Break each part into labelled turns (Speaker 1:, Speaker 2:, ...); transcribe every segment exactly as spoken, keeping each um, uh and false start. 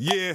Speaker 1: Yeah.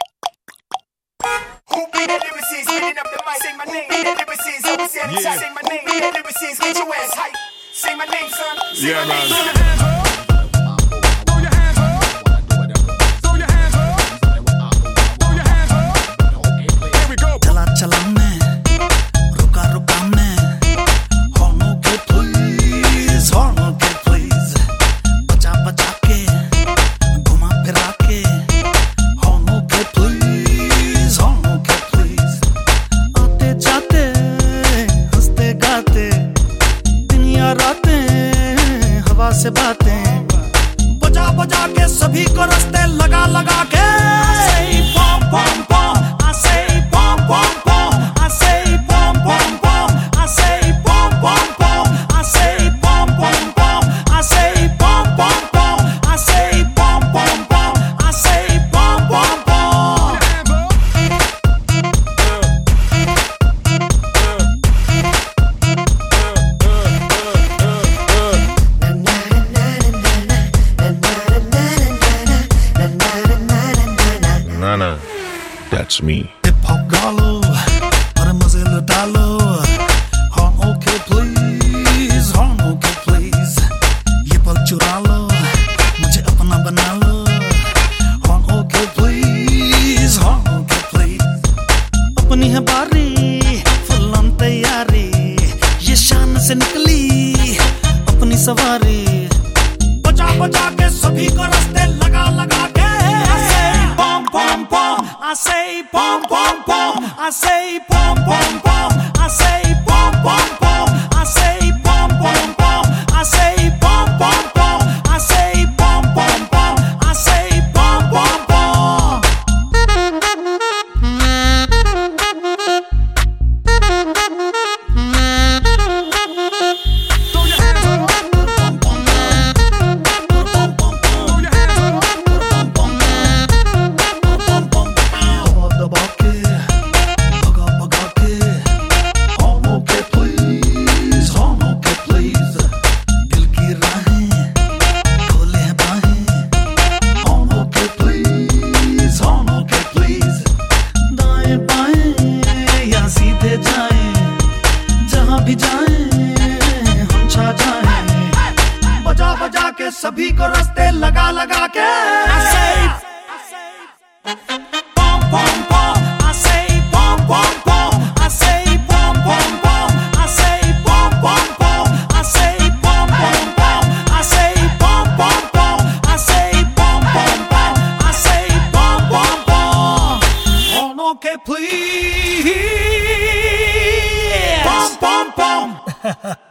Speaker 2: Who be the lyricist? Spinning up the mic. Say my name. The lyricist. Always say the
Speaker 1: Yeah.
Speaker 2: Say my name. The lyricist. Get your ass hype. Say my name, son. Say
Speaker 1: Yeah,
Speaker 2: my name,
Speaker 1: man.
Speaker 2: son.
Speaker 1: Throw your hands up. Throw your hands up. Throw your hands up. Here we go.
Speaker 3: चला चला मैं रुका रुका मैं हॉर्नों के please हॉर्नों के please बजा बजा के घुमा फिरा के हॉर्नों के प्लीज हॉर्नों के प्लीज आते जाते हंसते गाते दिन या रातें हवा से बातें बजा बजा के सभी को रास्ते लगा लगा के पॉम पॉम पॉम I say pom pom pom, I say pom pom pom, I say pom pom pom, I say pom pom pom, I say pom pom pom, I say pom pom pom, I say pom pom pom.
Speaker 4: Nana, that's me.
Speaker 3: Hip hop गा लो और मजे लुटा लो horn okay please horn okay please ये पल चुरा लो मुझे अपना बना लो horn okay please horn okay please अपनी है बारी फुल ऑन तैयारी ये शान से निकली अपनी सवारी बजा बजा के सभी को रास्ते लगा लगा के I say pom pom pom, I say pom pom pom, I say pom pom pom, I say pom pom pom, I say pom pom pom, I say pom pom pom, I say pom pom pom.
Speaker 1: Throw your hands up. Throw your hands up.
Speaker 3: दबा के भगा भगा के हॉर्नों के please हॉर्नों के please दिल की राहें खोले हैं बाहें हॉर्नों के प्लीज हॉर्नों के प्लीज दाएं बाएं या सीधे जाएं जहां भी जाएं हम छा जाएं बजा बजा के सभी को रास्ते लगा लगा के pom pom pom, I say pom pom pom, I say pom pom pom, I say pom pom pom, I say pom pom pom, I say pom pom pom, I say pom pom pom, I say pom pom pom. Oh, okay, please. Pom pom pom.